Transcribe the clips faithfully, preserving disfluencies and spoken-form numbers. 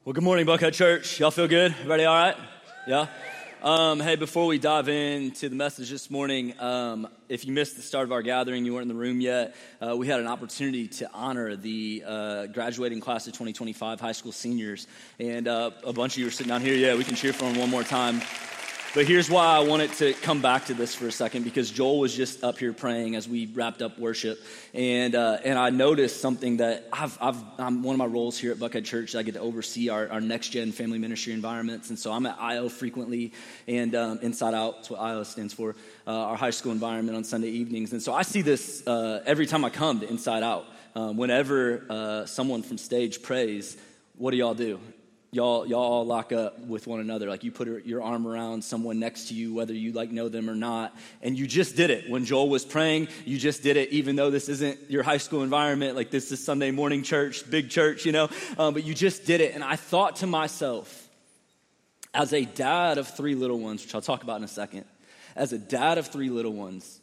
Well, good morning, Buckhead Church. Y'all feel good? Everybody all right? Yeah? Um, hey, before we dive into the message this morning, um, if you missed the start of our gathering, you weren't in the room yet, uh, we had an opportunity to honor the uh, graduating class of twenty twenty-five high school seniors. And uh, a bunch of you are sitting down here. Yeah, we can cheer for them one more time. But here's why I wanted to come back to this for a second, because Joel was just up here praying as we wrapped up worship, and uh, and I noticed something that I've, I've I'm one of my roles here at Buckhead Church. I get to oversee our, our next gen family ministry environments, and so I'm at I O frequently, and um, Inside Out, that's what I O stands for, uh, our high school environment on Sunday evenings, and so I see this uh, every time I come to Inside Out. Um, whenever uh, someone from stage prays, what do y'all do? Y'all, y'all all lock up with one another. Like you put your arm around someone next to you, whether you like know them or not. And you just did it. When Joel was praying, you just did it, even though this isn't your high school environment. Like this is Sunday morning church, big church, you know. Um, but you just did it. And I thought to myself, as a dad of three little ones, which I'll talk about in a second, as a dad of three little ones,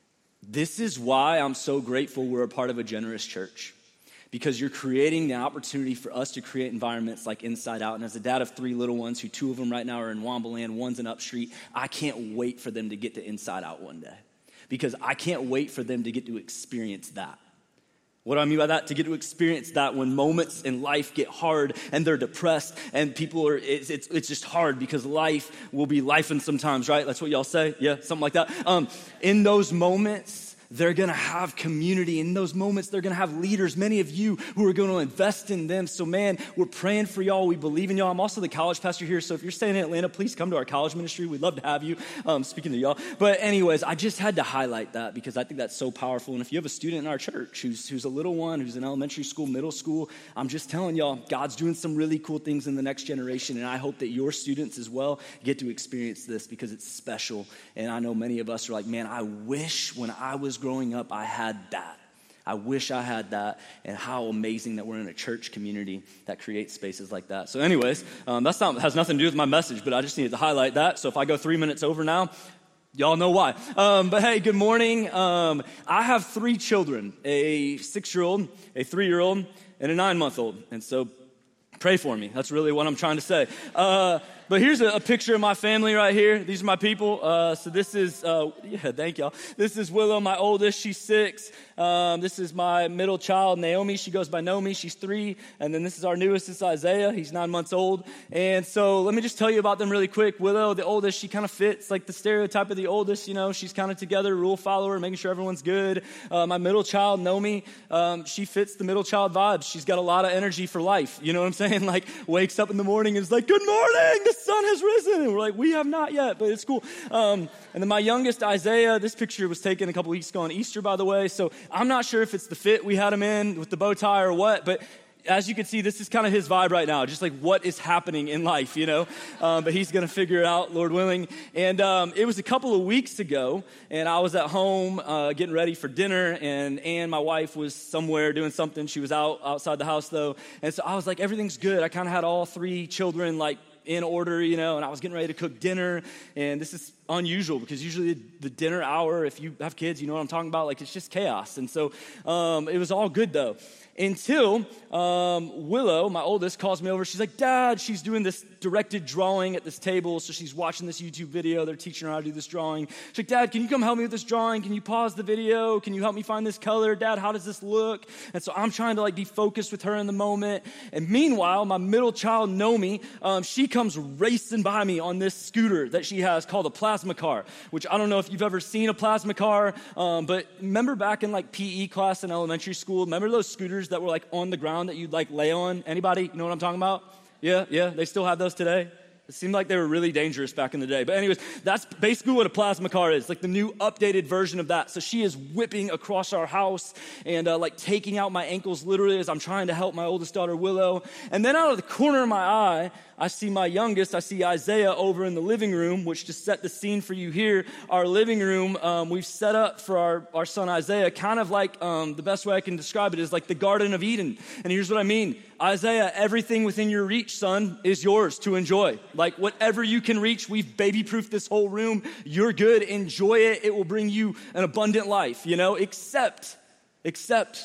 this is why I'm so grateful we're a part of a generous church. Because you're creating the opportunity for us to create environments like Inside Out. And as a dad of three little ones, who two of them right now are in Wombaland, one's in Upstreet, I can't wait for them to get to Inside Out one day. Because I can't wait for them to get to experience that. What do I mean by that? To get to experience that when moments in life get hard and they're depressed and people are, it's it's, it's just hard because life will be lifing sometimes, right? That's what y'all say? Yeah, something like that. Um, in those moments, they're going to have community. In those moments, they're going to have leaders, many of you who are going to invest in them. So, man, we're praying for y'all. We believe in y'all. I'm also the college pastor here. So if you're staying in Atlanta, please come to our college ministry. We'd love to have you. Um, speaking to y'all. But anyways, I just had to highlight that because I think that's so powerful. And if you have a student in our church who's, who's a little one, who's in elementary school, middle school, I'm just telling y'all, God's doing some really cool things in the next generation. And I hope that your students as well get to experience this because it's special. And I know many of us are like, man, I wish when I was growing up, I had that. I wish I had that, and how amazing that we're in a church community that creates spaces like that. So anyways, um, that's not has nothing to do with my message, but I just needed to highlight that. So if I go three minutes over now, y'all know why. Um, but hey, good morning. Um, I have three children, a six-year-old, a three-year-old, and a nine-month-old. And so pray for me. That's really what I'm trying to say. Uh, But here's a, a picture of my family right here. These are my people. Uh, so this is, uh, yeah, thank y'all. This is Willow, my oldest. She's six. Um, this is my middle child, Naomi. She goes by Nomi. She's three. And then this is our newest. This is Isaiah. He's nine months old. And so let me just tell you about them really quick. Willow, the oldest, she kind of fits like the stereotype of the oldest. You know, she's kind of together, rule follower, making sure everyone's good. Uh, my middle child, Nomi, um, she fits the middle child vibes. She's got a lot of energy for life. You know what I'm saying? Like wakes up in the morning and is like, good morning. The sun has risen. And we're like, we have not yet, but it's cool. Um, and then my youngest, Isaiah, this picture was taken a couple weeks ago on Easter, by the way. So I'm not sure if it's the fit we had him in with the bow tie or what, but as you can see, this is kind of his vibe right now, just like what is happening in life, you know? Um, but he's going to figure it out, Lord willing. And um, it was a couple of weeks ago, and I was at home uh, getting ready for dinner, and Ann, my wife, was somewhere doing something. She was out outside the house, though. And so I was like, everything's good. I kind of had all three children, like, in order, you know, and I was getting ready to cook dinner, and this is unusual because usually the dinner hour, if you have kids, you know what I'm talking about, like it's just chaos. And so um, it was all good though. Until um, Willow, my oldest, calls me over. She's like, Dad, she's doing this directed drawing at this table. So she's watching this YouTube video. They're teaching her how to do this drawing. She's like, Dad, can you come help me with this drawing? Can you pause the video? Can you help me find this color? Dad, how does this look? And so I'm trying to like be focused with her in the moment. And meanwhile, my middle child, Nomi, um, she comes racing by me on this scooter that she has called a plasma car, which I don't know if you've ever seen a plasma car, um, but remember back in like P E class in elementary school, remember those scooters that were like on the ground that you'd like lay on? Anybody? You know what I'm talking about? Yeah, yeah, they still have those today. It seemed like they were really dangerous back in the day. But anyways, that's basically what a plasma car is, like the new updated version of that. So she is whipping across our house and uh, like taking out my ankles literally as I'm trying to help my oldest daughter, Willow. And then out of the corner of my eye, I see my youngest, I see Isaiah over in the living room, which to set the scene for you here, our living room, um, we've set up for our, our son Isaiah, kind of like, um, the best way I can describe it is like the Garden of Eden. And here's what I mean. Isaiah, everything within your reach, son, is yours to enjoy. Like whatever you can reach, we've baby-proofed this whole room. You're good. Enjoy it. It will bring you an abundant life, you know, except, except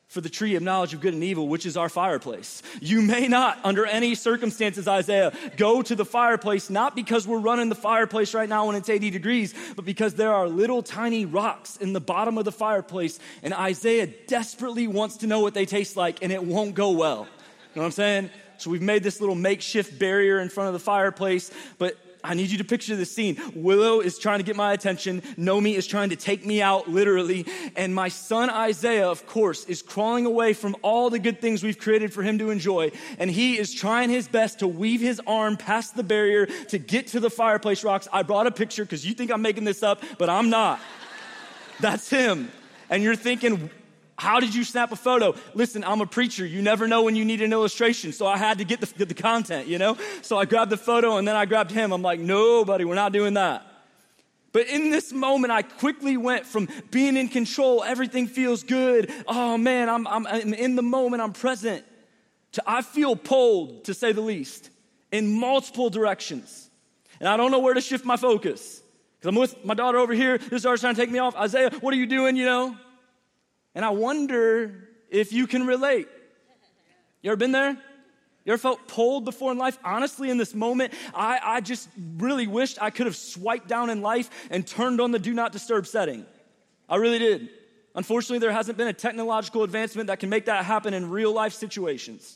for the tree of knowledge of good and evil, which is our fireplace. You may not, under any circumstances, Isaiah, go to the fireplace, not because we're running the fireplace right now when it's eighty degrees, but because there are little tiny rocks in the bottom of the fireplace, and Isaiah desperately wants to know what they taste like, and it won't go well. You know what I'm saying? So we've made this little makeshift barrier in front of the fireplace, but I need you to picture this scene. Willow is trying to get my attention. Nomi is trying to take me out, literally. And my son Isaiah, of course, is crawling away from all the good things we've created for him to enjoy. And he is trying his best to weave his arm past the barrier to get to the fireplace rocks. I brought a picture because you think I'm making this up, but I'm not. That's him. And you're thinking, how did you snap a photo? Listen, I'm a preacher. You never know when you need an illustration. So I had to get the, get the content, you know? So I grabbed the photo and then I grabbed him. I'm like, no, buddy, we're not doing that. But in this moment, I quickly went from being in control, everything feels good. Oh man, I'm, I'm, I'm in the moment, I'm present. To I feel pulled, to say the least, in multiple directions. And I don't know where to shift my focus. Because I'm with my daughter over here. This starts trying to take me off. Isaiah, what are you doing, you know? And I wonder if you can relate. You ever been there? You ever felt pulled before in life? Honestly, in this moment, I, I just really wished I could have swiped down in life and turned on the do not disturb setting. I really did. Unfortunately, there hasn't been a technological advancement that can make that happen in real life situations.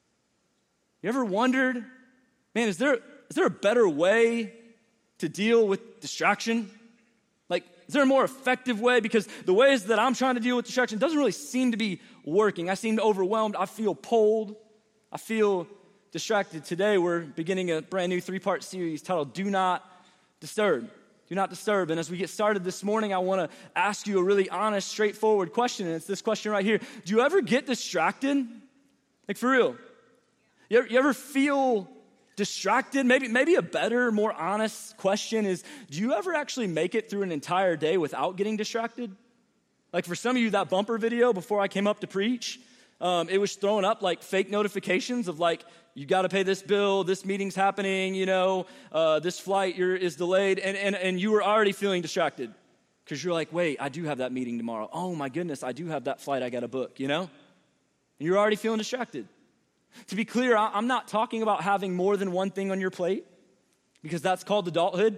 You ever wondered, man, is there, is there a better way to deal with distraction? Like, is there a more effective way? Because the ways that I'm trying to deal with distraction doesn't really seem to be working. I seem overwhelmed. I feel pulled. I feel distracted. Today, we're beginning a brand new three-part series titled Do Not Disturb. Do Not Disturb. And as we get started this morning, I want to ask you a really honest, straightforward question. And it's this question right here. Do you ever get distracted? Like, for real? You ever, you ever feel distracted? Maybe, maybe a better, more honest question is, do you ever actually make it through an entire day without getting distracted? Like for some of you, that bumper video before I came up to preach, um, it was throwing up like fake notifications of like, you got to pay this bill, this meeting's happening, you know, uh, this flight you're, is delayed, and, and, and you were already feeling distracted because you're like, wait, I do have that meeting tomorrow. Oh my goodness, I do have that flight I got to book, you know? And you're already feeling distracted. To be clear, I'm not talking about having more than one thing on your plate because that's called adulthood.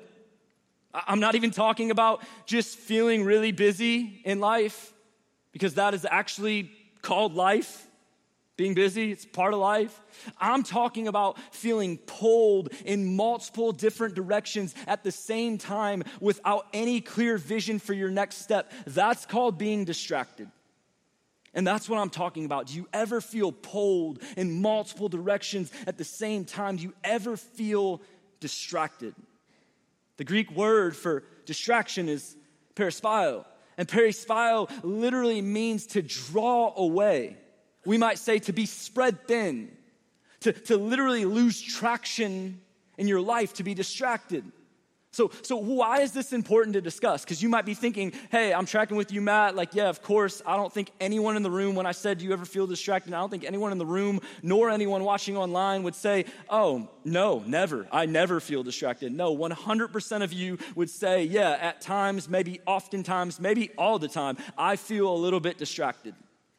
I'm not even talking about just feeling really busy in life because that is actually called life. Being busy, it's part of life. I'm talking about feeling pulled in multiple different directions at the same time without any clear vision for your next step. That's called being distracted. And that's what I'm talking about. Do you ever feel pulled in multiple directions at the same time? Do you ever feel distracted? The Greek word for distraction is perispio. And perispio literally means to draw away. We might say to be spread thin, to, to literally lose traction in your life, to be distracted. So, so why is this important to discuss? Because you might be thinking, hey, I'm tracking with you, Matt. Like, yeah, of course. I don't think anyone in the room, when I said, do you ever feel distracted? I don't think anyone in the room, nor anyone watching online would say, oh, no, never. I never feel distracted. No, one hundred percent of you would say, yeah, at times, maybe oftentimes, maybe all the time, I feel a little bit distracted.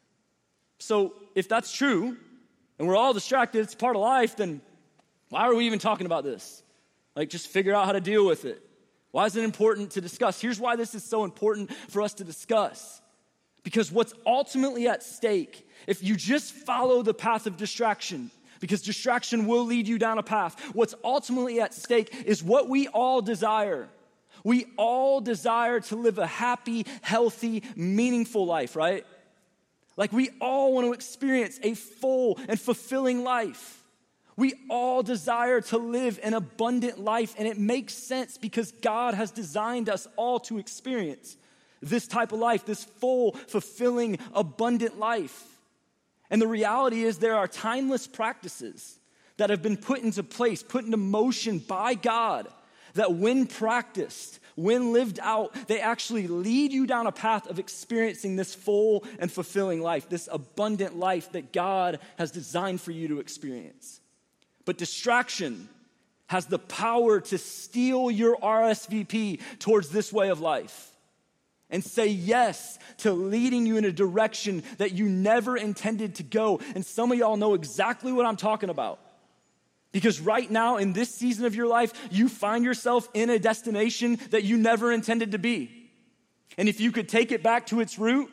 So if that's true, and we're all distracted, it's part of life, then why are we even talking about this? Like, just figure out how to deal with it. Why is it important to discuss? Here's why this is so important for us to discuss. Because what's ultimately at stake, if you just follow the path of distraction, because distraction will lead you down a path, what's ultimately at stake is what we all desire. We all desire to live a happy, healthy, meaningful life, right? Like, we all want to experience a full and fulfilling life. We all desire to live an abundant life, and it makes sense because God has designed us all to experience this type of life, this full, fulfilling, abundant life. And the reality is there are timeless practices that have been put into place, put into motion by God, that when practiced, when lived out, they actually lead you down a path of experiencing this full and fulfilling life, this abundant life that God has designed for you to experience. But distraction has the power to steal your R S V P towards this way of life. and say yes to leading you in a direction that you never intended to go. And some of y'all know exactly what I'm talking about. Because right now, in this season of your life, you find yourself in a destination that you never intended to be. And if you could take it back to its root,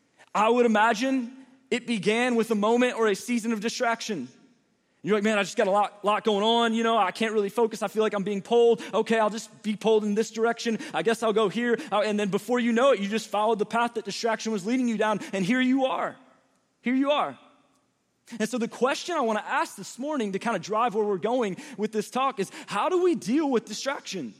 I would imagine it began with a moment or a season of distraction. You're like, man, I just got a lot, lot going on. You know, I can't really focus. I feel like I'm being pulled. Okay, I'll just be pulled in this direction. I guess I'll go here. And then before you know it, you just followed the path that distraction was leading you down. And here you are. Here you are. And so the question I want to ask this morning to kind of drive where we're going with this talk is, how do we deal with distraction?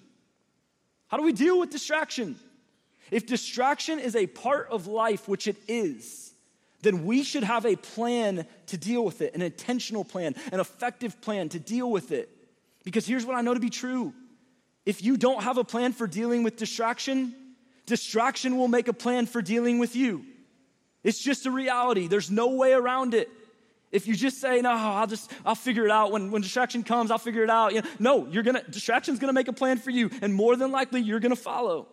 How do we deal with distraction? If distraction is a part of life, which it is, then we should have a plan to deal with it, an intentional plan, an effective plan to deal with it. Because here's what I know to be true. If you don't have a plan for dealing with distraction, distraction will make a plan for dealing with you. It's just a reality. There's no way around it. If you just say, no, I'll just, I'll figure it out. When, when distraction comes, I'll figure it out. You know, no, you're gonna, distraction's gonna make a plan for you, and more than likely, you're gonna follow.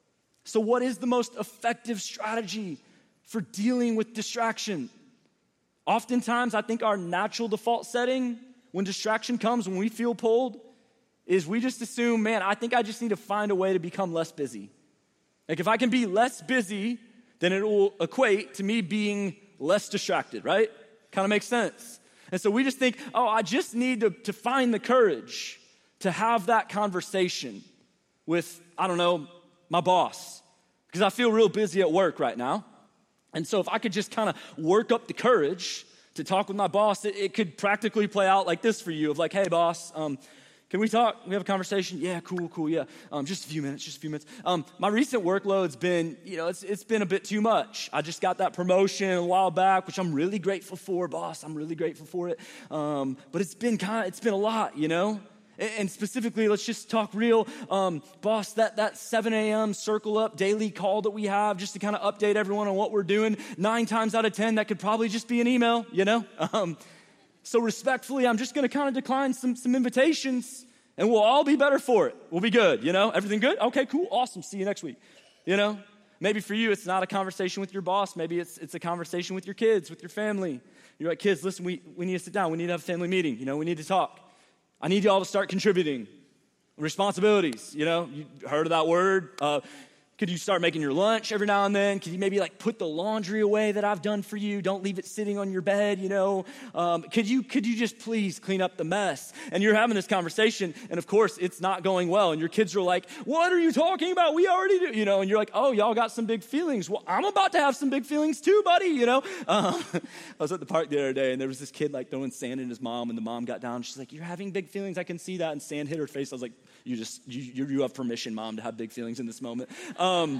So what is the most effective strategy for dealing with distraction? Oftentimes, I think our natural default setting when distraction comes, when we feel pulled, is we just assume, man, I think I just need to find a way to become less busy. Like if I can be less busy, then it will equate to me being less distracted, right? Kind of makes sense. And so we just think, oh, I just need to, to find the courage to have that conversation with, I don't know, my boss, because I feel real busy at work right now. And so if I could just kind of work up the courage to talk with my boss, it, it could practically play out like this for you of like, hey, boss, um, can we talk? We have a conversation? Yeah, cool, cool, yeah. Um, just a few minutes, just a few minutes. Um, my recent workload's been, you know, it's it's been a bit too much. I just got that promotion a while back, which I'm really grateful for, boss. I'm really grateful for it. Um, but it's been kind of, it's been a lot, you know? And specifically, let's just talk real. Um, boss, that, that seven a.m. circle up daily call that we have just to kind of update everyone on what we're doing, nine times out of ten, that could probably just be an email, you know? Um, so respectfully, I'm just going to kind of decline some, some invitations, and we'll all be better for it. We'll be good, you know? Everything good? Okay, cool, awesome. See you next week, you know? Maybe for you, it's not a conversation with your boss. Maybe it's it's a conversation with your kids, with your family. You're like, kids, listen, we, we need to sit down. We need to have a family meeting, you know? We need to talk. I need y'all to start contributing. Responsibilities, you know, you heard of that word. Uh, could you start making your lunch every now and then? Could you maybe like put the laundry away that I've done for you? Don't leave it sitting on your bed, you know. Um, could you could you just please clean up the mess? And you're having this conversation, and of course, it's not going well. And your kids are like, what are you talking about? We already do, you know. And you're like, oh, y'all got some big feelings. Well, I'm about to have some big feelings too, buddy, you know. Um, I was at the park the other day, and there was this kid like throwing sand in his mom, and the mom got down. She's like, you're having big feelings. I can see that. And sand hit her face. I was like, you just, you, you have permission, mom, to have big feelings in this moment. Um,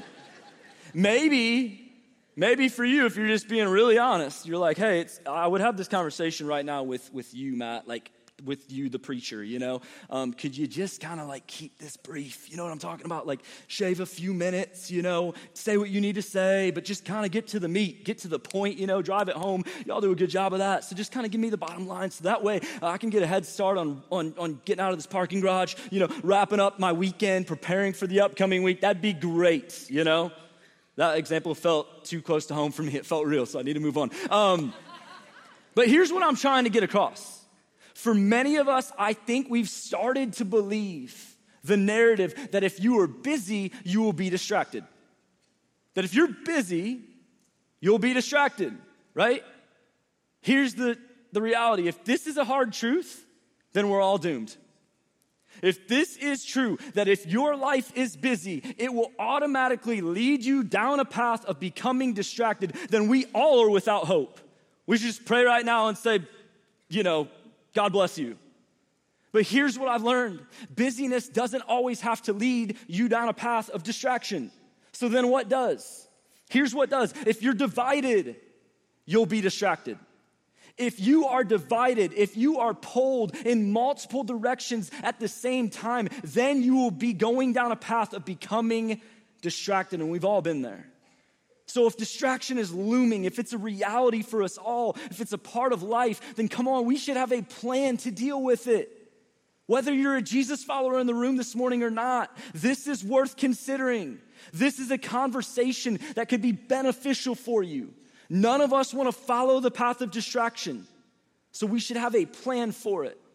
maybe, maybe for you, if you're just being really honest, you're like, hey, it's, I would have this conversation right now with, with you, Matt, like with you, the preacher, you know? Um, could you just kind of like keep this brief? You know what I'm talking about? Like shave a few minutes, you know, say what you need to say, but just kind of get to the meat, get to the point, you know, drive it home. Y'all do a good job of that. So just kind of give me the bottom line. So that way uh, I can get a head start on, on, on getting out of this parking garage, you know, wrapping up my weekend, preparing for the upcoming week. That'd be great, you know? That example felt too close to home for me. It felt real, so I need to move on. Um, but here's what I'm trying to get across. For many of us, I think we've started to believe the narrative that if you are busy, you will be distracted. That if you're busy, you'll be distracted, right? Here's the, the reality. If this is a hard truth, then we're all doomed. If this is true, that if your life is busy, it will automatically lead you down a path of becoming distracted, then we all are without hope. We should just pray right now and say, you know, God bless you. But here's what I've learned. Busyness doesn't always have to lead you down a path of distraction. So then what does? Here's what does. If you're divided, you'll be distracted. If you are divided, if you are pulled in multiple directions at the same time, then you will be going down a path of becoming distracted, and we've all been there. So if distraction is looming, if it's a reality for us all, if it's a part of life, then come on, we should have a plan to deal with it. Whether you're a Jesus follower in the room this morning or not, this is worth considering. This is a conversation that could be beneficial for you. None of us want to follow the path of distraction, so we should have a plan for it.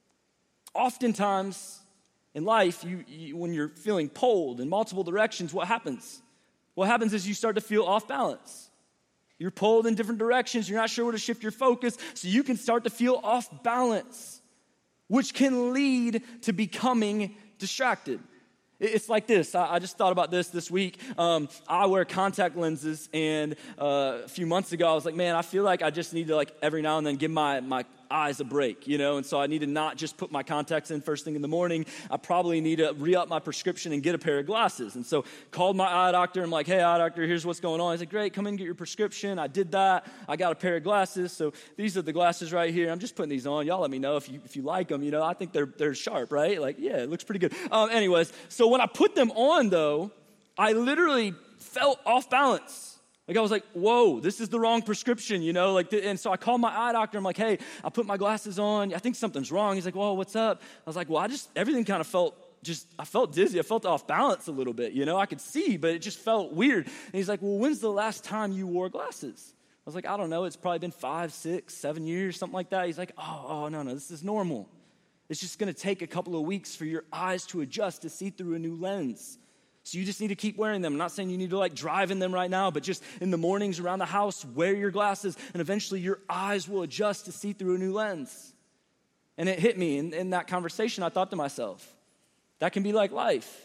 Oftentimes in life, you, you, when you're feeling pulled in multiple directions, what happens? What happens is you start to feel off balance. You're pulled in different directions. You're not sure where to shift your focus, so you can start to feel off balance, which can lead to becoming distracted. It's like this. I just thought about this this week. Um, I wear contact lenses, and uh, a few months ago, I was like, man, I feel like I just need to, like, every now and then give my, my eyes a break, you know? And so I need to not just put my contacts in first thing in the morning. I probably need to re-up my prescription and get a pair of glasses. And so called my eye doctor. I'm like, hey, eye doctor, here's what's going on. He's like, great, come in and get your prescription. I did that. I got a pair of glasses. So these are the glasses right here. I'm just putting these on. Y'all let me know if you if you like them. You know, I think they're they're sharp, right? Like, yeah, it looks pretty good. Um, anyways, so when I put them on, though, I literally felt off balance. Like, I was like, whoa, this is the wrong prescription, you know? Like, and so I called my eye doctor. I'm like, hey, I put my glasses on. I think something's wrong. He's like, well, what's up? I was like, well, I just, everything kind of felt just, I felt dizzy. I felt off balance a little bit, you know? I could see, but it just felt weird. And he's like, well, when's the last time you wore glasses? I was like, I don't know. It's probably been five, six, seven years, something like that. He's like, oh, oh, no, no, this is normal. It's just going to take a couple of weeks for your eyes to adjust to see through a new lens. So you just need to keep wearing them. I'm not saying you need to like drive in them right now, but just in the mornings around the house, wear your glasses, and eventually your eyes will adjust to see through a new lens. And it hit me in, in that conversation. I thought to myself, that can be like life,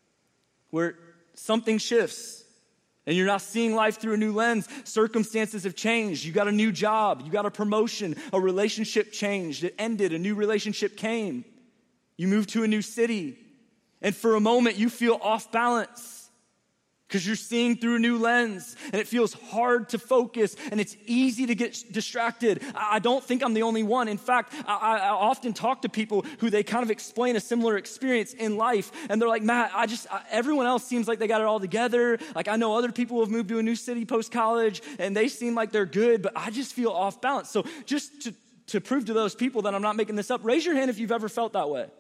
where something shifts and you're not seeing life through a new lens. Circumstances have changed. You got a new job. You got a promotion. A relationship changed. It ended. A new relationship came. You moved to a new city. And for a moment, you feel off balance because you're seeing through a new lens, and it feels hard to focus, and it's easy to get distracted. I don't think I'm the only one. In fact, I, I often talk to people who they kind of explain a similar experience in life, and they're like, Matt, I just, I, everyone else seems like they got it all together. Like, I know other people who have moved to a new city post-college, and they seem like they're good, but I just feel off balance. So just to, to prove to those people that I'm not making this up, raise your hand if you've ever felt that way.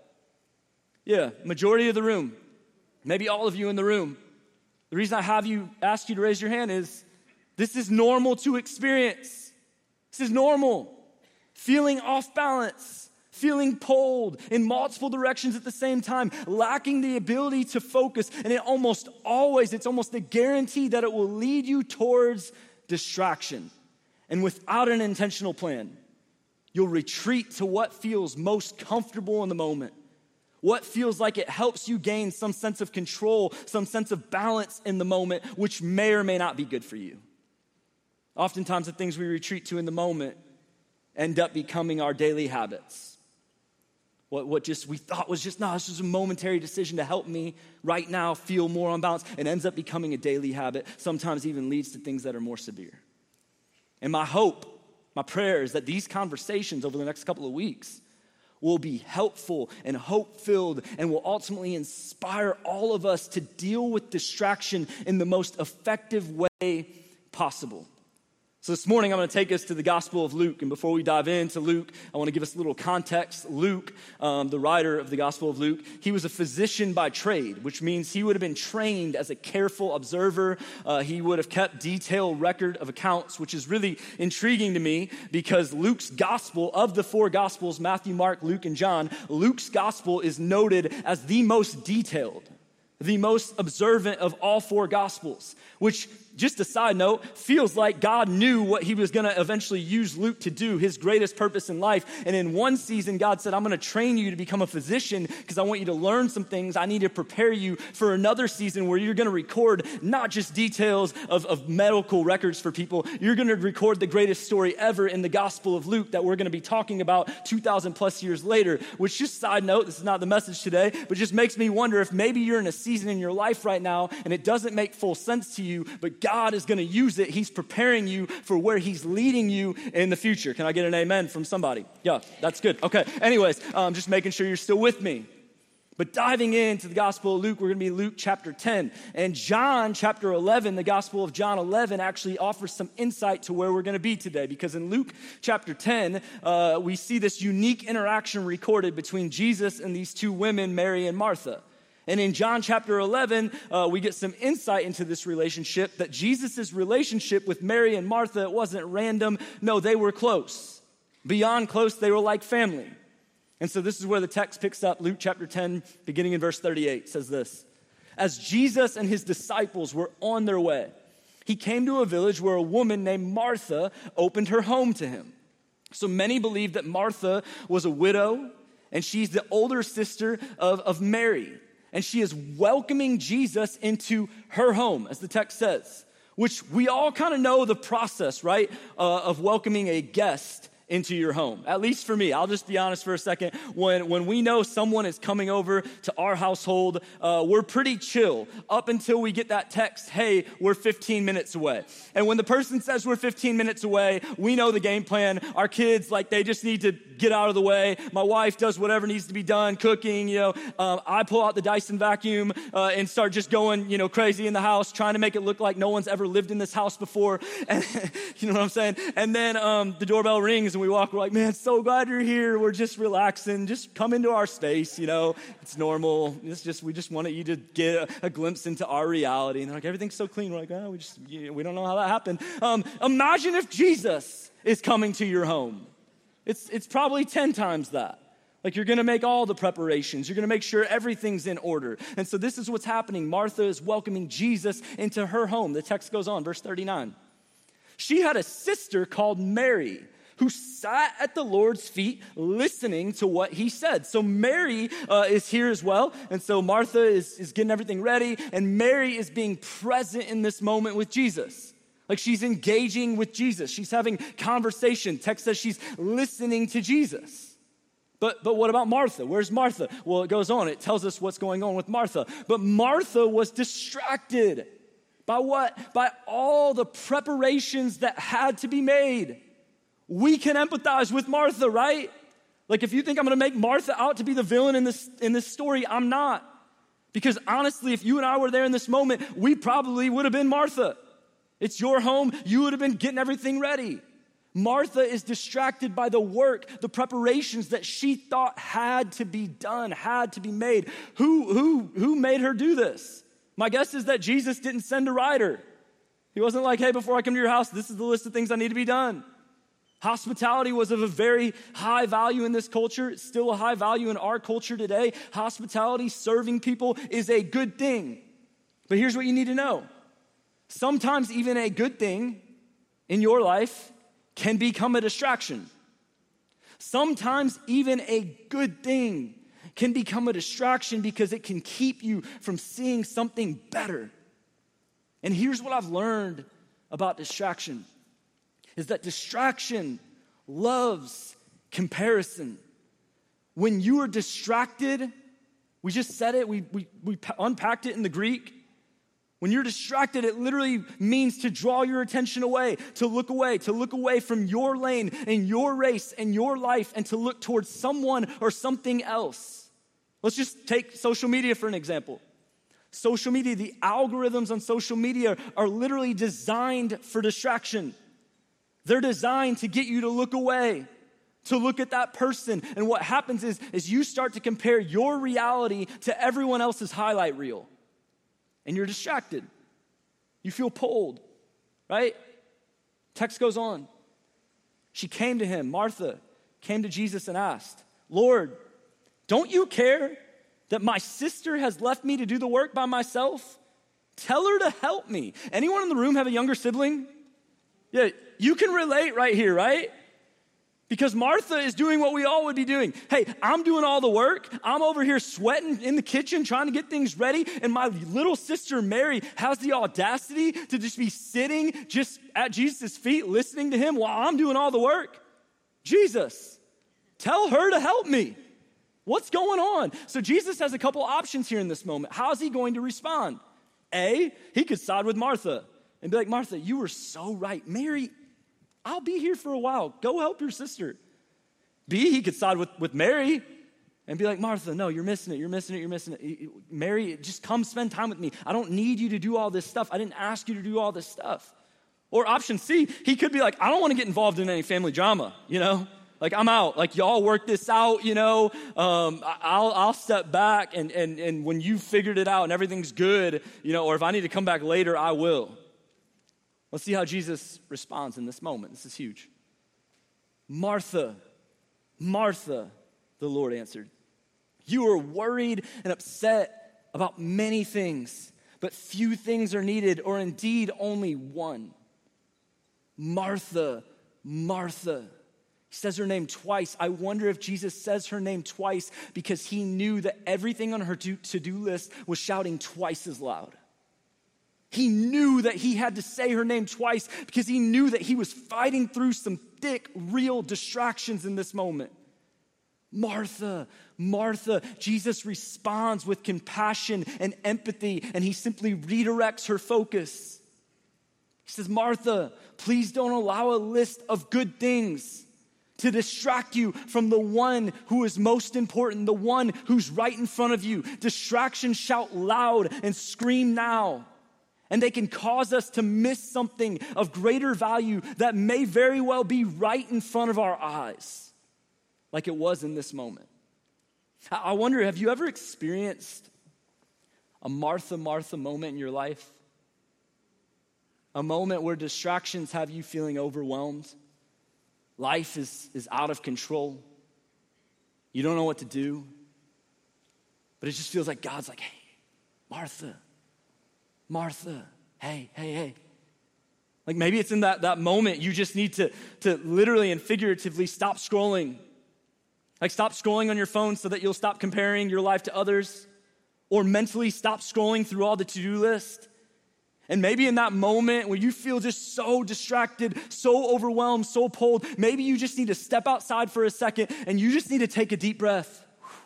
Yeah, majority of the room, maybe all of you in the room. The reason I have you ask you to raise your hand is this is normal to experience. This is normal. Feeling off balance, feeling pulled in multiple directions at the same time, lacking the ability to focus, and it almost always, it's almost a guarantee that it will lead you towards distraction. And without an intentional plan, you'll retreat to what feels most comfortable in the moment. What feels like it helps you gain some sense of control, some sense of balance in the moment, which may or may not be good for you. Oftentimes, the things we retreat to in the moment end up becoming our daily habits. What, what just we thought was just, no, this was a momentary decision to help me right now feel more on balance, and ends up becoming a daily habit, sometimes even leads to things that are more severe. And my hope, my prayer is that these conversations over the next couple of weeks will be helpful and hope-filled and will ultimately inspire all of us to deal with distraction in the most effective way possible. So this morning, I'm going to take us to the Gospel of Luke. And before we dive into Luke, I want to give us a little context. Luke, um, the writer of the Gospel of Luke, he was a physician by trade, which means he would have been trained as a careful observer. Uh, he would have kept detailed record of accounts, which is really intriguing to me because Luke's Gospel, of the four Gospels, Matthew, Mark, Luke, and John, Luke's Gospel is noted as the most detailed, the most observant of all four Gospels, which, just a side note, feels like God knew what he was going to eventually use Luke to do, his greatest purpose in life. And in one season, God said, I'm going to train you to become a physician because I want you to learn some things. I need to prepare you for another season where you're going to record not just details of, of medical records for people. You're going to record the greatest story ever in the Gospel of Luke that we're going to be talking about two thousand plus years later, which, just side note, this is not the message today, but just makes me wonder if maybe you're in a season in your life right now and it doesn't make full sense to you, but God is going to use it. He's preparing you for where he's leading you in the future. Can I get an amen from somebody? Yeah, that's good. Okay. Anyways, um, just making sure you're still with me. But diving into the Gospel of Luke, we're going to be Luke chapter ten. And John chapter eleven, the Gospel of John eleven, actually offers some insight to where we're going to be today. Because in Luke chapter ten, uh, we see this unique interaction recorded between Jesus and these two women, Mary and Martha. And in John chapter eleven, uh, we get some insight into this relationship, that Jesus' relationship with Mary and Martha, it wasn't random. No, they were close. Beyond close, they were like family. And so this is where the text picks up. Luke chapter ten, beginning in verse thirty-eight, says this. As Jesus and his disciples were on their way, he came to a village where a woman named Martha opened her home to him. So many believe that Martha was a widow, and she's the older sister of, of Mary. And she is welcoming Jesus into her home, as the text says, which we all kind of know the process, right, uh, of welcoming a guest into your home. At least for me, I'll just be honest for a second. When when we know someone is coming over to our household, uh, we're pretty chill up until we get that text, hey, we're fifteen minutes away. And when the person says we're fifteen minutes away, we know the game plan. Our kids, like, they just need to get out of the way. My wife does whatever needs to be done, cooking, you know. Um, I pull out the Dyson vacuum uh, and start just going, you know, crazy in the house, trying to make it look like no one's ever lived in this house before. And, you know what I'm saying? And then um, the doorbell rings and we walk, we're like, man, so glad you're here. We're just relaxing. Just come into our space, you know. It's normal. It's just, we just wanted you to get a, a glimpse into our reality. And they're like, everything's so clean. We're like, oh, we just, you know, we don't know how that happened. Um, imagine if Jesus is coming to your home. It's, it's probably ten times that. Like, you're going to make all the preparations. You're going to make sure everything's in order. And so this is what's happening. Martha is welcoming Jesus into her home. The text goes on, verse thirty-nine. She had a sister called Mary, who sat at the Lord's feet listening to what he said. So Mary uh, is here as well. And so Martha is, is getting everything ready. And Mary is being present in this moment with Jesus. Like, she's engaging with Jesus. She's having conversation. Text says she's listening to Jesus. But, but what about Martha? Where's Martha? Well, it goes on. It tells us what's going on with Martha. But Martha was distracted by what? By all the preparations that had to be made. We can empathize with Martha, right? Like, if you think I'm going to make Martha out to be the villain in this, in this story, I'm not. Because honestly, if you and I were there in this moment, we probably would have been Martha. It's your home. You would have been getting everything ready. Martha is distracted by the work, the preparations that she thought had to be done, had to be made. Who, who, who made her do this? My guess is that Jesus didn't send a rider. He wasn't like, hey, before I come to your house, this is the list of things I need to be done. Hospitality was of a very high value in this culture. It's still a high value in our culture today. Hospitality, serving people, is a good thing. But here's what you need to know. Sometimes even a good thing in your life can become a distraction. Sometimes even a good thing can become a distraction because it can keep you from seeing something better. And here's what I've learned about distraction, is that distraction loves comparison. When you are distracted, we just said it, we, we, we unpacked it in the Greek. When you're distracted, it literally means to draw your attention away, to look away, to look away from your lane and your race and your life and to look towards someone or something else. Let's just take social media for an example. Social media, the algorithms on social media are literally designed for distraction. They're designed to get you to look away, to look at that person. And what happens is, is you start to compare your reality to everyone else's highlight reel. And you're distracted. You feel pulled, right? Text goes on. She came to him, Martha, came to Jesus and asked, Lord, don't you care that my sister has left me to do the work by myself? Tell her to help me. Anyone in the room have a younger sibling? Yeah, you can relate right here, right? Because Martha is doing what we all would be doing. Hey, I'm doing all the work. I'm over here sweating in the kitchen trying to get things ready. And my little sister Mary has the audacity to just be sitting just at Jesus' feet listening to him while I'm doing all the work. Jesus, tell her to help me. What's going on? So Jesus has a couple options here in this moment. How's he going to respond? A, he could side with Martha and be like, Martha, you were so right. Mary, I'll be here for a while. Go help your sister. B, he could side with, with Mary and be like, Martha, no, you're missing it. You're missing it. You're missing it. Mary, just come spend time with me. I don't need you to do all this stuff. I didn't ask you to do all this stuff. Or option C, he could be like, I don't want to get involved in any family drama, you know? Like, I'm out. Like, y'all work this out, you know. Um, I'll I'll step back, and, and, and when you figured it out and everything's good, you know, or if I need to come back later, I will. Let's see how Jesus responds in this moment. This is huge. Martha, Martha, the Lord answered, you are worried and upset about many things, but few things are needed, or indeed only one. Martha, Martha. He says her name twice. I wonder if Jesus says her name twice because he knew that everything on her to-do list was shouting twice as loud. He knew that he had to say her name twice because he knew that he was fighting through some thick, real distractions in this moment. Martha, Martha. Jesus responds with compassion and empathy, and he simply redirects her focus. He says, Martha, please don't allow a list of good things to distract you from the one who is most important, the one who's right in front of you. Distractions shout loud and scream now, and they can cause us to miss something of greater value that may very well be right in front of our eyes, like it was in this moment. I wonder, have you ever experienced a Martha, Martha moment in your life? A moment where distractions have you feeling overwhelmed. Life is, is out of control. You don't know what to do. But it just feels like God's like, hey, Martha, Martha, hey, hey, hey. Like maybe it's in that, that moment you just need to, to literally and figuratively stop scrolling. Like stop scrolling on your phone so that you'll stop comparing your life to others. Or mentally stop scrolling through all the to-do list. And maybe in that moment where you feel just so distracted, so overwhelmed, so pulled, maybe you just need to step outside for a second and you just need to take a deep breath.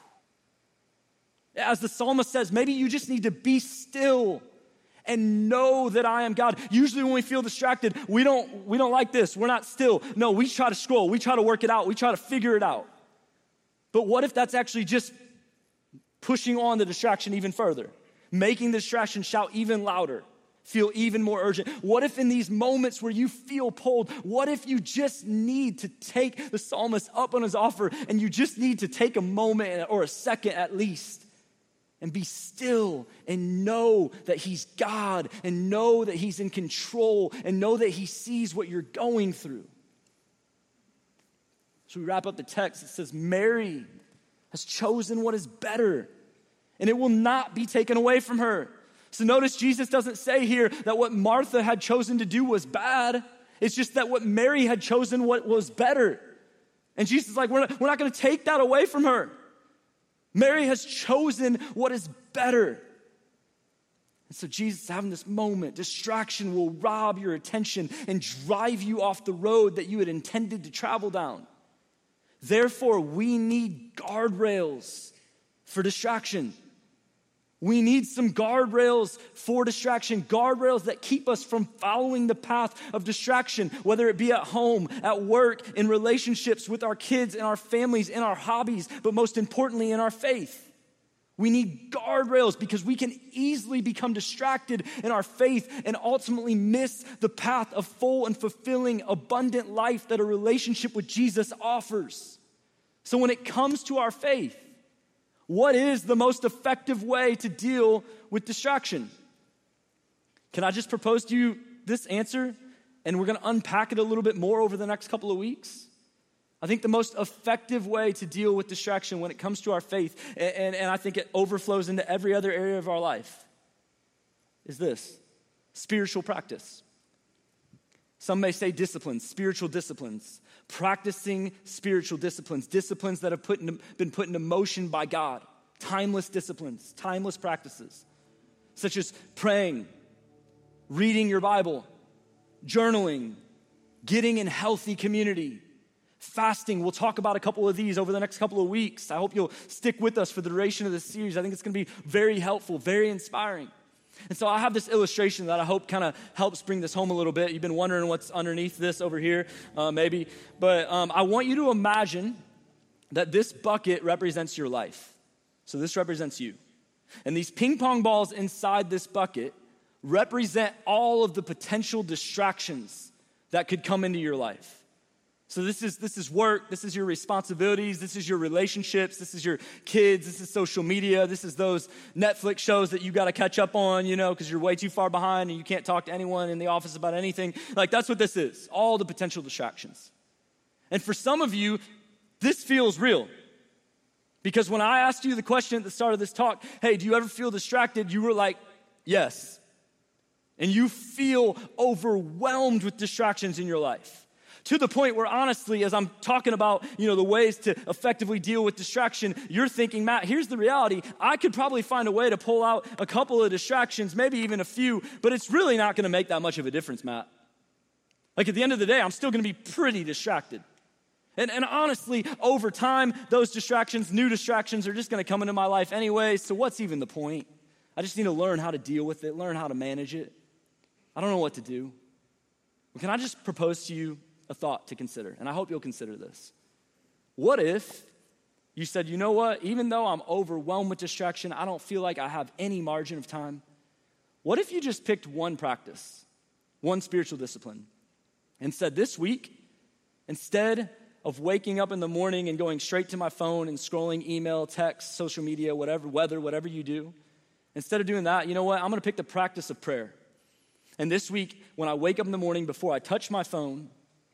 As the psalmist says, maybe you just need to be still and know that I am God. Usually when we feel distracted, we don't, we don't like this. We're not still. No, we try to scroll. We try to work it out. We try to figure it out. But what if that's actually just pushing on the distraction even further, making the distraction shout even louder? Feel even more urgent? What if in these moments where you feel pulled, what if you just need to take the psalmist up on his offer and you just need to take a moment or a second at least and be still and know that he's God and know that he's in control and know that he sees what you're going through? So we wrap up the text. It says, Mary has chosen what is better and it will not be taken away from her. So notice Jesus doesn't say here that what Martha had chosen to do was bad. It's just that what Mary had chosen what was better. And Jesus is like, we're not, we're not going to take that away from her. Mary has chosen what is better. And so Jesus is having this moment. Distraction will rob your attention and drive you off the road that you had intended to travel down. Therefore, we need guardrails for distraction. We need some guardrails for distraction, guardrails that keep us from following the path of distraction, whether it be at home, at work, in relationships with our kids, in our families, in our hobbies, but most importantly, in our faith. We need guardrails because we can easily become distracted in our faith and ultimately miss the path of full and fulfilling, abundant life that a relationship with Jesus offers. So when it comes to our faith, what is the most effective way to deal with distraction? Can I just propose to you this answer? And we're going to unpack it a little bit more over the next couple of weeks. I think the most effective way to deal with distraction when it comes to our faith, and, and, and I think it overflows into every other area of our life, is this: spiritual practice. Some may say disciplines, spiritual disciplines. Practicing spiritual disciplines, disciplines that have put in, been put into motion by God. Timeless disciplines, timeless practices, such as praying, reading your Bible, journaling, getting in healthy community, fasting. We'll talk about a couple of these over the next couple of weeks. I hope you'll stick with us for the duration of this series. I think it's going to be very helpful, very inspiring. And so I have this illustration that I hope kind of helps bring this home a little bit. You've been wondering what's underneath this over here, uh, maybe. But um, I want you to imagine that this bucket represents your life. So this represents you. And these ping pong balls inside this bucket represent all of the potential distractions that could come into your life. So this is this is work, this is your responsibilities, this is your relationships, this is your kids, this is social media, this is those Netflix shows that you got to catch up on, you know, because you're way too far behind and you can't talk to anyone in the office about anything. Like, that's what this is, all the potential distractions. And for some of you, this feels real. Because when I asked you the question at the start of this talk, hey, do you ever feel distracted? You were like, yes. And you feel overwhelmed with distractions in your life. To the point where, honestly, as I'm talking about, you know, the ways to effectively deal with distraction, you're thinking, Matt, here's the reality. I could probably find a way to pull out a couple of distractions, maybe even a few, but it's really not going to make that much of a difference, Matt. Like, at the end of the day, I'm still going to be pretty distracted. And, and honestly, over time, those distractions, new distractions, are just going to come into my life anyway, so what's even the point? I just need to learn how to deal with it, learn how to manage it. I don't know what to do. Well, can I just propose to you a thought to consider? And I hope you'll consider this. What if you said, you know what, even though I'm overwhelmed with distraction, I don't feel like I have any margin of time. What if you just picked one practice, one spiritual discipline, and said this week, instead of waking up in the morning and going straight to my phone and scrolling email, text, social media, whatever, weather, whatever you do, instead of doing that, you know what, I'm going to pick the practice of prayer. And this week, when I wake up in the morning, before I touch my phone,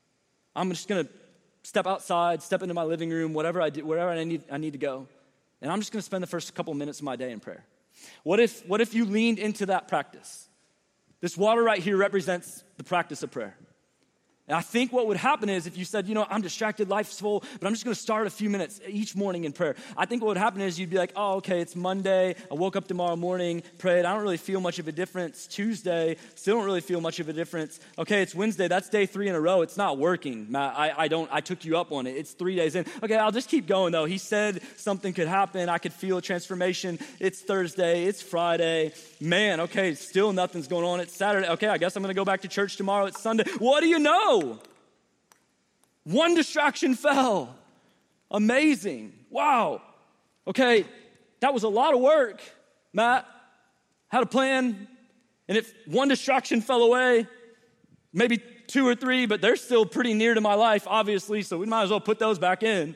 I'm just going to step outside, step into my living room, whatever I do, wherever I need, I need to go. And I'm just going to spend the first couple minutes of my day in prayer. What if, what if you leaned into that practice? This water right here represents the practice of prayer. And I think what would happen is if you said, you know, I'm distracted, life's full, but I'm just going to start a few minutes each morning in prayer. I think what would happen is you'd be like, oh, okay, it's Monday. I woke up tomorrow morning, prayed. I don't really feel much of a difference. Tuesday, still don't really feel much of a difference. Okay, it's Wednesday. That's day three in a row. It's not working, Matt. I, I don't, I took you up on it. It's three days in. Okay, I'll just keep going though. He said something could happen. I could feel a transformation. It's Thursday. It's Friday. Man, okay, still nothing's going on. It's Saturday. Okay, I guess I'm going to go back to church tomorrow. It's Sunday. What do you know? One distraction fell. Amazing. Wow. Okay, that was a lot of work, Matt. Had a plan, and if one distraction fell away, maybe two or three, but they're still pretty near to my life, obviously, so we might as well put those back in.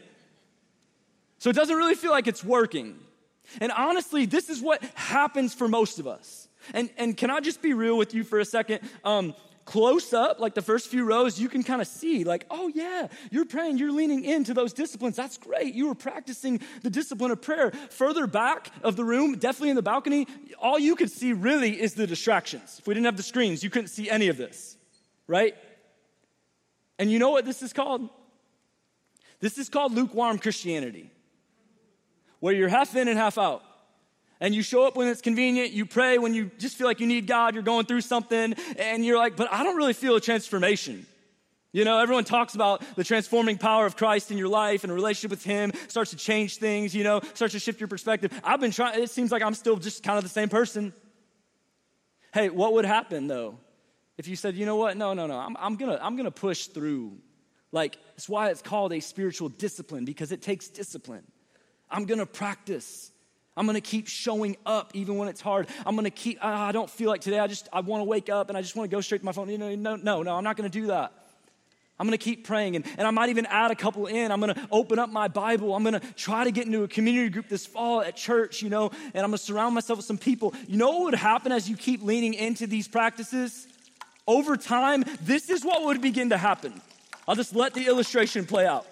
So it doesn't really feel like it's working. And honestly, this is what happens for most of us. And, and can I just be real with you for a second? Um, Close up, like the first few rows, you can kind of see like, oh yeah, you're praying, you're leaning into those disciplines. That's great. You were practicing the discipline of prayer. Further back of the room, definitely in the balcony, all you could see really is the distractions. If we didn't have the screens, you couldn't see any of this, right? And you know what this is called? This is called lukewarm Christianity, where you're half in and half out. And you show up when it's convenient, you pray when you just feel like you need God, you're going through something, and you're like, but I don't really feel a transformation. You know, everyone talks about the transforming power of Christ in your life and a relationship with Him starts to change things, you know, starts to shift your perspective. I've been trying, it seems like I'm still just kind of the same person. Hey, what would happen though if you said, you know what, no, no, no, I'm, I'm gonna, I'm gonna push through. Like, that's why it's called a spiritual discipline, because it takes discipline. I'm gonna practice. I'm going to keep showing up even when it's hard. I'm going to keep, uh, I don't feel like today, I just, I want to wake up and I just want to go straight to my phone. You know, no, no, no, I'm not going to do that. I'm going to keep praying. And, and I might even add a couple in. I'm going to open up my Bible. I'm going to try to get into a community group this fall at church, you know, and I'm going to surround myself with some people. You know what would happen as you keep leaning into these practices? Over time, this is what would begin to happen. I'll just let the illustration play out.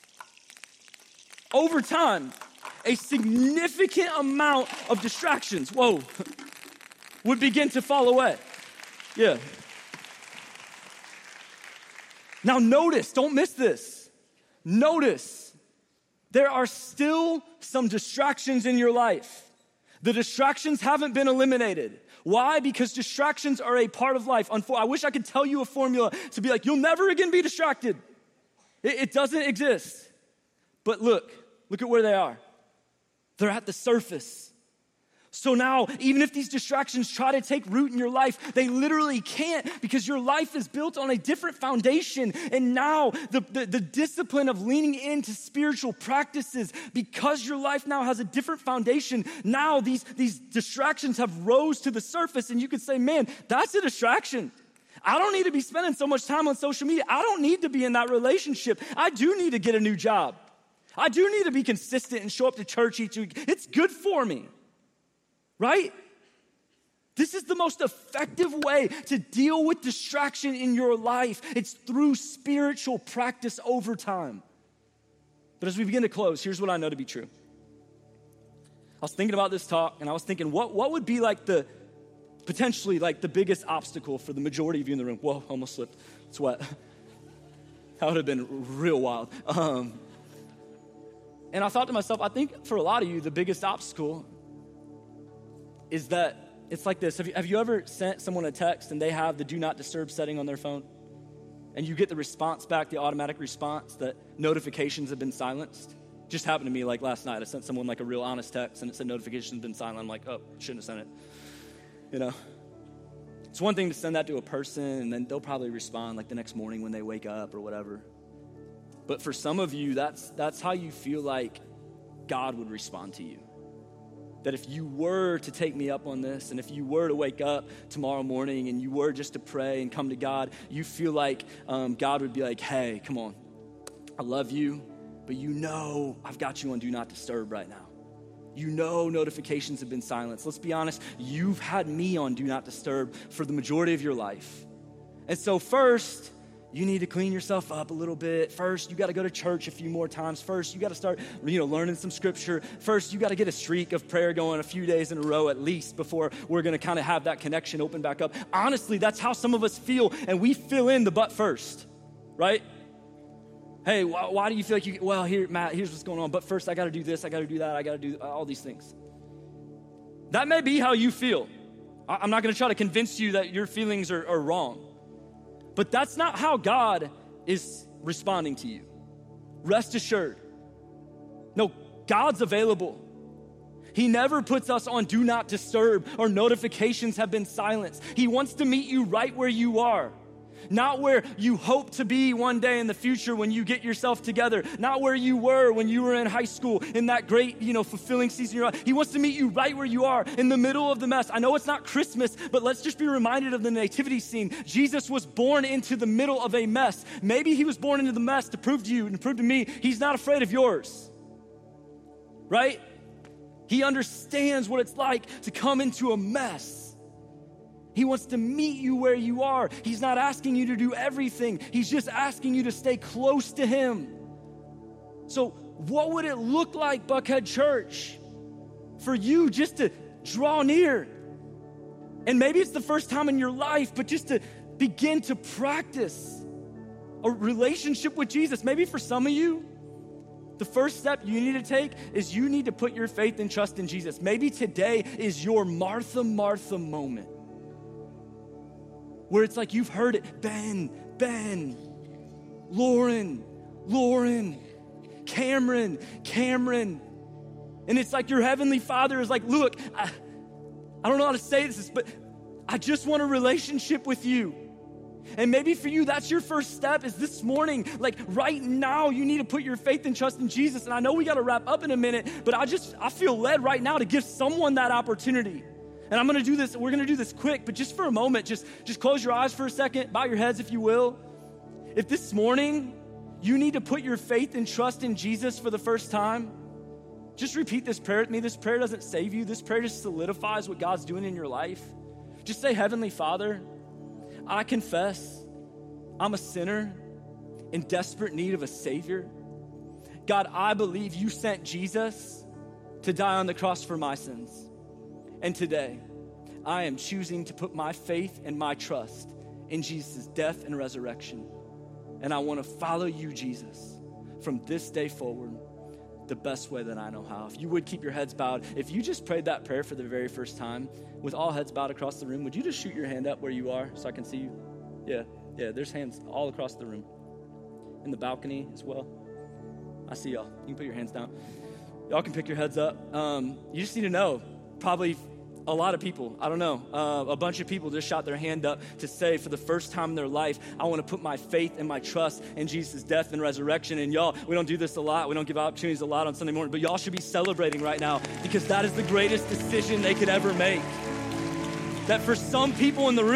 Over time, a significant amount of distractions, whoa, would begin to fall away. Yeah. Now notice, don't miss this. Notice, there are still some distractions in your life. The distractions haven't been eliminated. Why? Because distractions are a part of life. I wish I could tell you a formula to be like, you'll never again be distracted. It, it doesn't exist. But look, look at where they are. They're at the surface. So now, even if these distractions try to take root in your life, they literally can't, because your life is built on a different foundation. And now the, the, the discipline of leaning into spiritual practices, because your life now has a different foundation, now these, these distractions have rose to the surface, and you could say, man, that's a distraction. I don't need to be spending so much time on social media. I don't need to be in that relationship. I do need to get a new job. I do need to be consistent and show up to church each week. It's good for me, right? This is the most effective way to deal with distraction in your life. It's through spiritual practice over time. But as we begin to close, here's what I know to be true. I was thinking about this talk, and I was thinking, what, what would be like the, potentially like the biggest obstacle for the majority of you in the room? Whoa, almost slipped. It's wet. That would have been real wild. Um, and I thought to myself, I think for a lot of you, the biggest obstacle is that it's like this. Have you, have you ever sent someone a text and they have the do not disturb setting on their phone? And you get the response back, the automatic response that notifications have been silenced? Just happened to me like last night. I sent someone like a real honest text and it said notifications have been silent. I'm like, oh, shouldn't have sent it. You know? It's one thing to send that to a person and then they'll probably respond like the next morning when they wake up or whatever. But for some of you, that's that's how you feel like God would respond to you. That if you were to take me up on this, and if you were to wake up tomorrow morning and you were just to pray and come to God, you feel like um, God would be like, hey, come on, I love you, but you know I've got you on Do Not Disturb right now. You know notifications have been silenced. Let's be honest, you've had me on Do Not Disturb for the majority of your life. And so first, you need to clean yourself up a little bit. First, you got to go to church a few more times. First, you got to start, you know, learning some scripture. First, you got to get a streak of prayer going a few days in a row at least before we're going to kind of have that connection open back up. Honestly, that's how some of us feel, and we fill in the but first, right? Hey, why, why do you feel like you, well, here, Matt, here's what's going on. But first, I got to do this. I got to do that. I got to do all these things. That may be how you feel. I, I'm not going to try to convince you that your feelings are, are wrong. But that's not how God is responding to you. Rest assured. No, God's available. He never puts us on do not disturb or notifications have been silenced. He wants to meet you right where you are. Not where you hope to be one day in the future when you get yourself together. Not where you were when you were in high school in that great, you know, fulfilling season of your life. He wants to meet you right where you are in the middle of the mess. I know it's not Christmas, but let's just be reminded of the nativity scene. Jesus was born into the middle of a mess. Maybe he was born into the mess to prove to you and to prove to me he's not afraid of yours. Right? He understands what it's like to come into a mess. He wants to meet you where you are. He's not asking you to do everything. He's just asking you to stay close to him. So what would it look like, Buckhead Church, for you just to draw near? And maybe it's the first time in your life, but just to begin to practice a relationship with Jesus. Maybe for some of you, the first step you need to take is you need to put your faith and trust in Jesus. Maybe today is your Martha, Martha moment. Where it's like you've heard it, Ben, Ben, Lauren, Lauren, Cameron, Cameron. And it's like your heavenly Father is like, look, I, I don't know how to say this, but I just want a relationship with you. And maybe for you, that's your first step is this morning, like right now, you need to put your faith and trust in Jesus. And I know we got to wrap up in a minute, but I just, I feel led right now to give someone that opportunity. And I'm going to do this, we're going to do this quick, but just for a moment, just, just close your eyes for a second, bow your heads if you will. If this morning you need to put your faith and trust in Jesus for the first time, just repeat this prayer with me. This prayer doesn't save you. This prayer just solidifies what God's doing in your life. Just say, Heavenly Father, I confess I'm a sinner in desperate need of a Savior. God, I believe you sent Jesus to die on the cross for my sins. And today, I am choosing to put my faith and my trust in Jesus' death and resurrection. And I want to follow you, Jesus, from this day forward, the best way that I know how. If you would keep your heads bowed, if you just prayed that prayer for the very first time, with all heads bowed across the room, would you just shoot your hand up where you are so I can see you? Yeah, yeah, there's hands all across the room. In the balcony as well. I see y'all. You can put your hands down. Y'all can pick your heads up. Um, you just need to know, probably a lot of people, I don't know, uh, a bunch of people just shot their hand up to say for the first time in their life, I want to put my faith and my trust in Jesus' death and resurrection. And y'all, we don't do this a lot. We don't give opportunities a lot on Sunday morning, but y'all should be celebrating right now because that is the greatest decision they could ever make. That for some people in the room,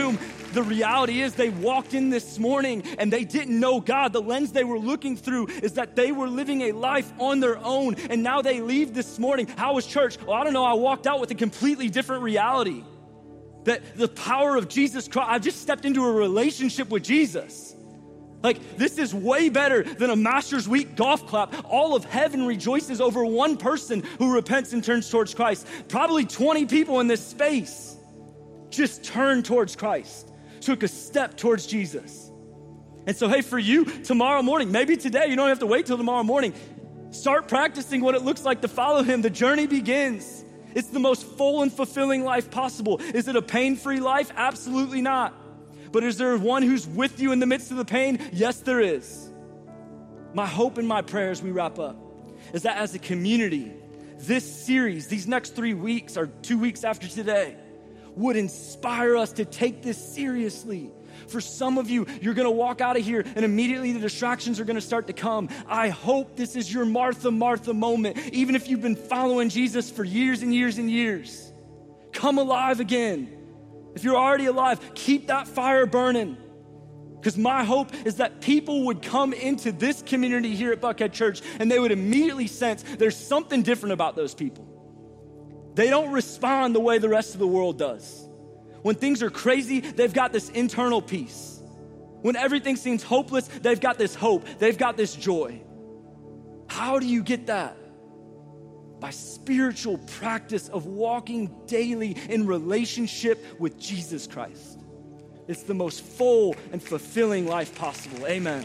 the reality is they walked in this morning and they didn't know God. The lens they were looking through is that they were living a life on their own, and now they leave this morning. How was church? Well, I don't know. I walked out with a completely different reality. That the power of Jesus Christ, I've just stepped into a relationship with Jesus. Like, this is way better than a Masters Week golf clap. All of heaven rejoices over one person who repents and turns towards Christ. Probably twenty people in this space just turned towards Christ, took a step towards Jesus. And so, hey, for you, tomorrow morning, maybe today, you don't have to wait till tomorrow morning. Start practicing what it looks like to follow him. The journey begins. It's the most full and fulfilling life possible. Is it a pain-free life? Absolutely not. But is there one who's with you in the midst of the pain? Yes, there is. My hope and my prayer as we wrap up is that as a community, this series, these next three weeks or two weeks after today, would inspire us to take this seriously. For some of you, you're gonna walk out of here and immediately the distractions are gonna start to come. I hope this is your Martha, Martha moment. Even if you've been following Jesus for years and years and years, come alive again. If you're already alive, keep that fire burning. Because my hope is that people would come into this community here at Buckhead Church and they would immediately sense there's something different about those people. They don't respond the way the rest of the world does. When things are crazy, they've got this internal peace. When everything seems hopeless, they've got this hope. They've got this joy. How do you get that? By spiritual practice of walking daily in relationship with Jesus Christ. It's the most full and fulfilling life possible. Amen.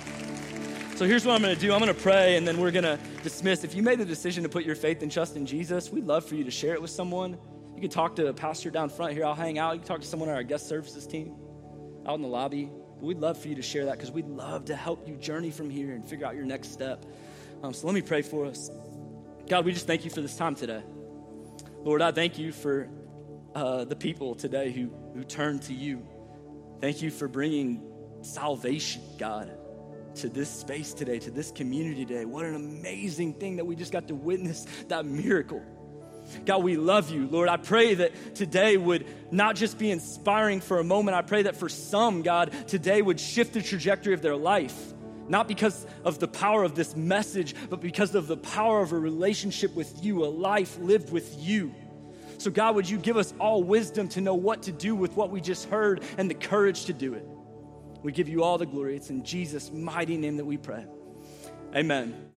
So here's what I'm going to do. I'm going to pray, and then we're going to dismiss. If you made the decision to put your faith and trust in Jesus, we'd love for you to share it with someone. You can talk to a pastor down front here. I'll hang out. You can talk to someone on our guest services team out in the lobby. But we'd love for you to share that because we'd love to help you journey from here and figure out your next step. Um, so let me pray for us. God, we just thank you for this time today. Lord, I thank you for uh, the people today who, who turn to you. Thank you for bringing salvation, God, to this space today, to this community today. What an amazing thing that we just got to witness that miracle. God, we love you. Lord, I pray that today would not just be inspiring for a moment. I pray that for some, God, today would shift the trajectory of their life. Not because of the power of this message, but because of the power of a relationship with you, a life lived with you. So God, would you give us all wisdom to know what to do with what we just heard and the courage to do it. We give you all the glory. It's in Jesus' mighty name that we pray. Amen.